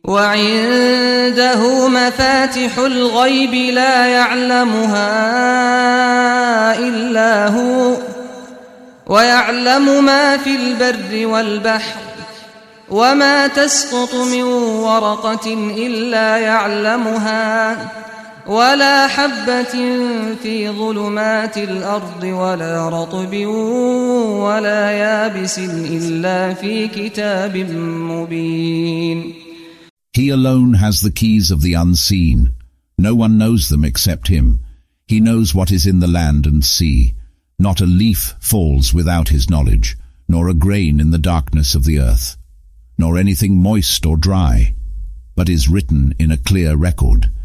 وعنده مفاتح الغيب لا يعلمها إلا هو ويعلم ما في البر والبحر وما تسقط من ورقة إلا يعلمها ولا حبة في ظلمات الأرض ولا رطب ولا يابس إلا في كتاب مبين. He alone has the keys of the unseen. No one knows them except him. He knows what is in the land and sea. Not a leaf falls without his knowledge, nor a grain in the darkness of the earth, nor anything moist or dry, but is written in a clear record.